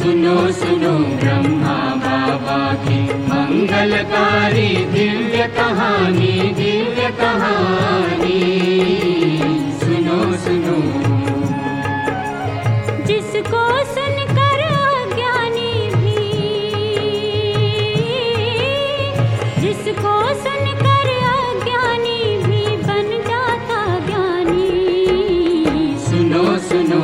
सुनो सुनो ब्रह्मा बाबा की मंगलकारी दिव्य कहानी, दिव्य कहानी। सुनो सुनो जिसको सुनकर अज्ञानी भी, जिसको सुनकर अज्ञानी भी बन जाता ज्ञानी। सुनो सुनो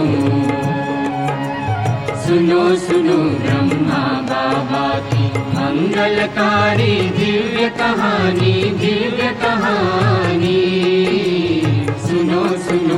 सुनो सुनो ब्रह्मा बाबा की मंगलकारी दिव्य कहानी, दिव्य कहानी। सुनो सुनो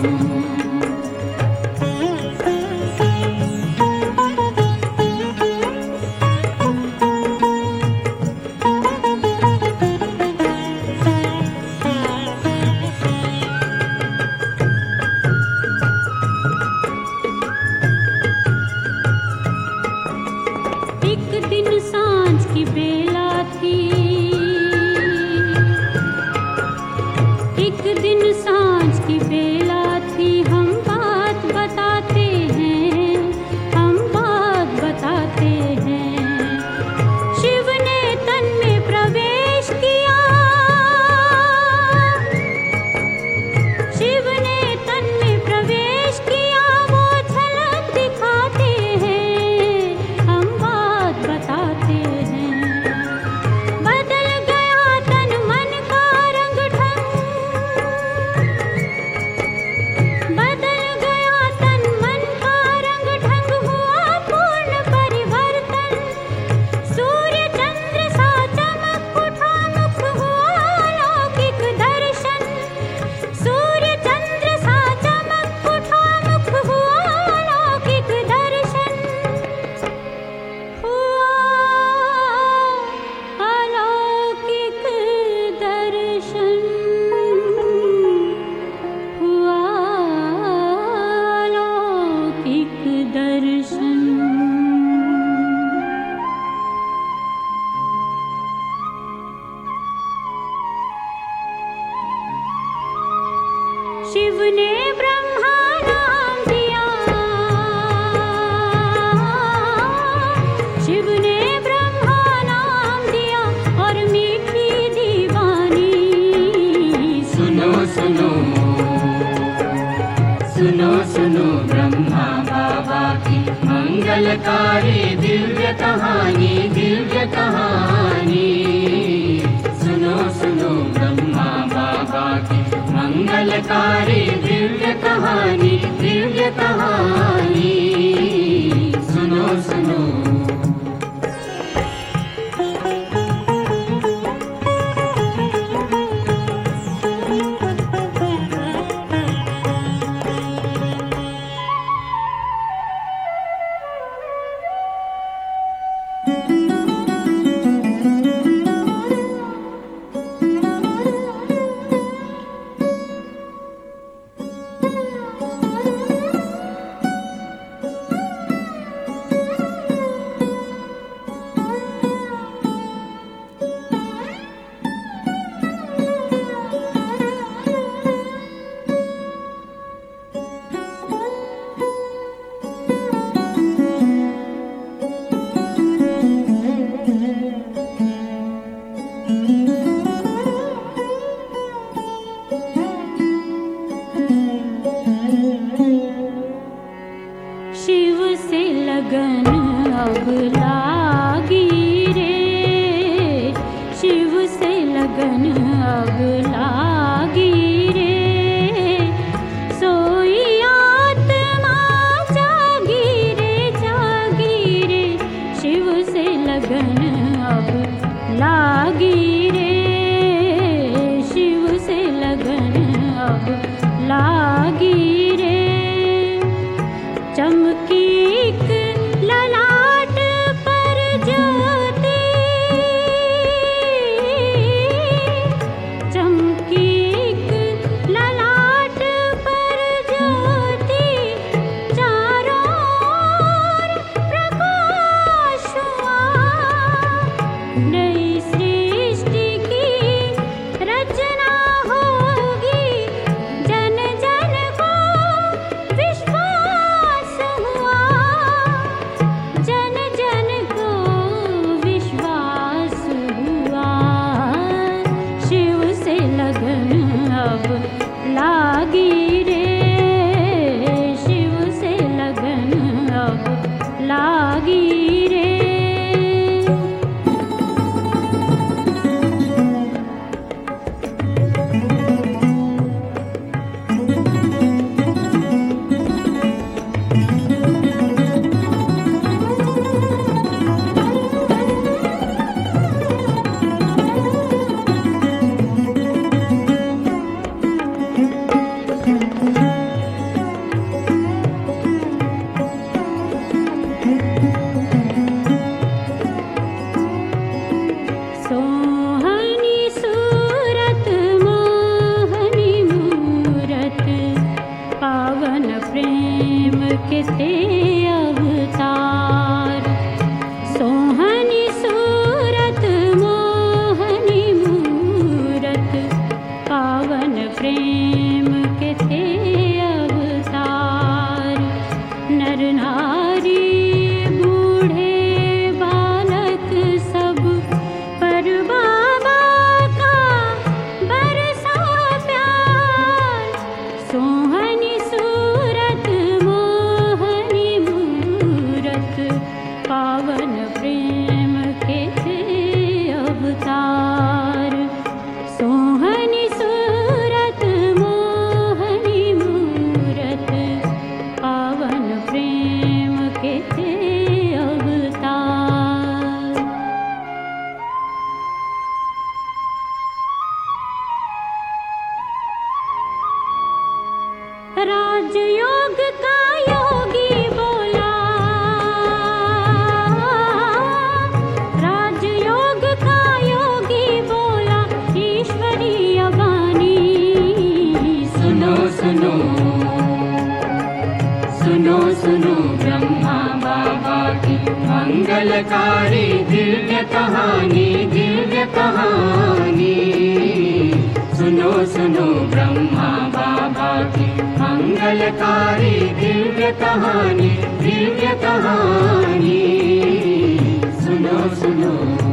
शिव ने ब्रह्मा नाम दिया, शिव ने ब्रह्मा नाम दिया और मीठी दीवानी। सुनो सुनो सुनो सुनो ब्रह्मा बाबा की मंगलकारी दिव्य कहानी, दिव्य कहानी। सुनो सुनो ब्रह्मा बाबा की मंगलकारी दिव्य कहानी, दिव्य कहानी। सुनो सुनो शिव से लगन अब लागी रे, शिव से लगन अब लागी रे। सोई आत्मा जागी रे, जागी रे। शिव से लगन अब लागी रे, शिव से लगन अब लागी रे। चमकी एक ललाट पर ज्योति, चमकी एक ललाट पर ज्योति। चारों ओर प्रकाश हुआ, नई सृष्टि की रचना होगी। जन जन को विश्वास हुआ, पुजारी बूढ़े बालक सब पर बाबा का बरसा प्यार। सोहनी सूरत मोहनी मूरत पावन प्रेम के थे अवतार। सोहनी सूरत मोहनी मूरत पावन प्रेम के थे अवतार। राजयोग का योगी बोला, राजयोग का योगी बोला, ईश्वरीय वाणी। सुनो सुनो सुनो सुनो ब्रह्मा बाबा की मंगलकारी दिव्य कहानी, दिव्य कहानी। सुनो सुनो ब्रह्मा बाबा की मंगलकारी दिव्य कहानी, दिव्य कहानी। सुनो सुनो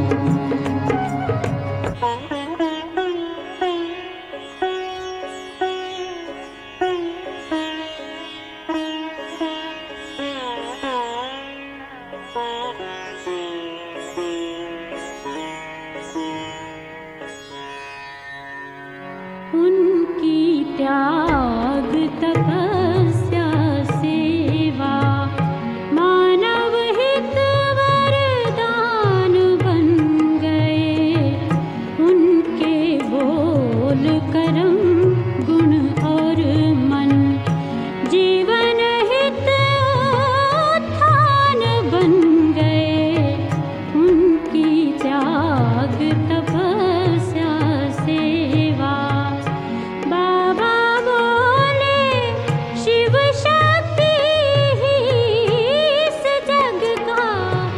उनकी त्याग तपस्या सेवा मानव हित वरदान बन गए। उनके बोल कर्म गुण और मन जीवन हित उत्थान बन गए। उनकी त्याग तपस्या सेवा बाबा बोले शिव शक्ति ही इस जग का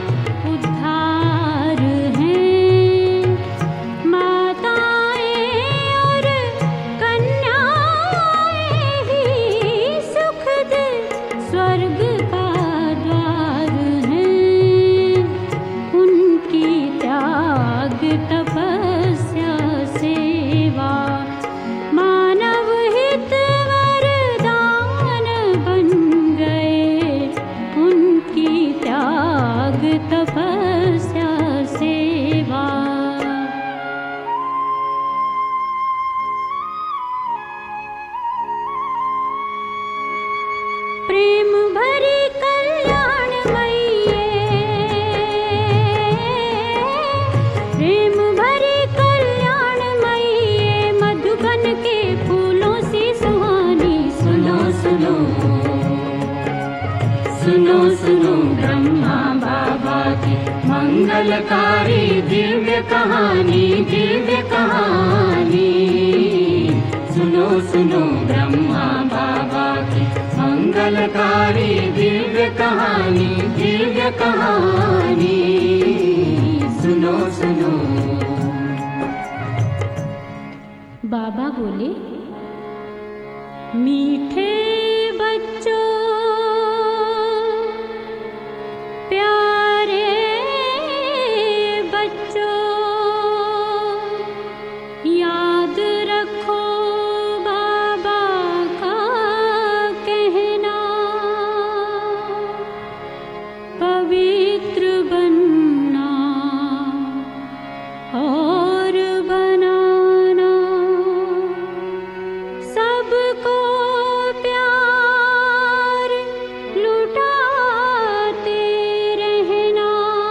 उद्धार है। माताएं और कन्याएं ही सुखद स्वर्ग का द्वार है। उनकी त्याग तपस्या सेवा मानव हित वरदान बन गए। उनकी त्याग तपस्या सेवा प्रेम भरी कल्याणमयी, प्रेम भरी कल्याणमयी, मधुबन के फूलों से सुहानी। सुनो सुनो सुनो सुनो ब्रह्मा बाबा की मंगलकारी दिव्य कहानी, दिव्य कहानी। सुनो सुनो ब्रह्मा बाबा की मंगलकारी दिव्य कहानी, दिव्य कहानी। सुनो सुनो बाबा बोले मीठे बच्चों प्यारे बच्चों, याद रखो बाबा का कहना। पवित्र बनना और बनाना, सबको प्यार लुटाते रहना।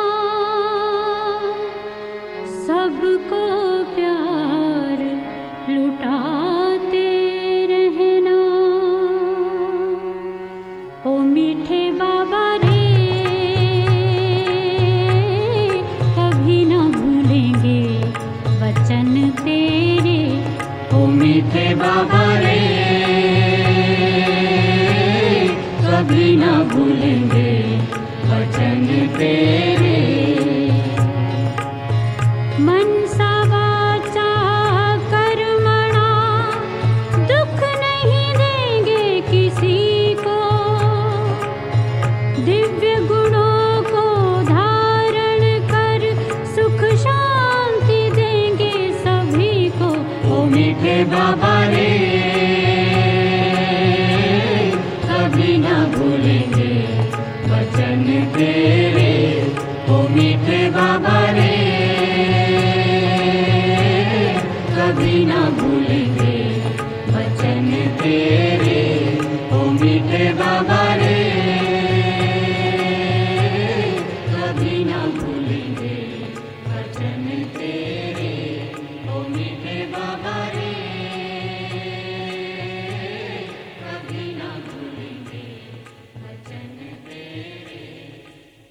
सबको प्यार लुटाते रहना। ओ मीठे बाबा रे, कभी न भूलेंगे वचन तेरे। ओ मीठे बाबा रे, कभी न भूलेंगे वचन तेरे। मनसा वाचा कर्मणा, दुख नहीं देंगे किसी को। दिव्य गुणों को धारण कर सुख शांति देंगे सभी को। ओ मीठे बाबा रे कभी न भूलेंगे वचन तेरे। ओ मीठे बाबा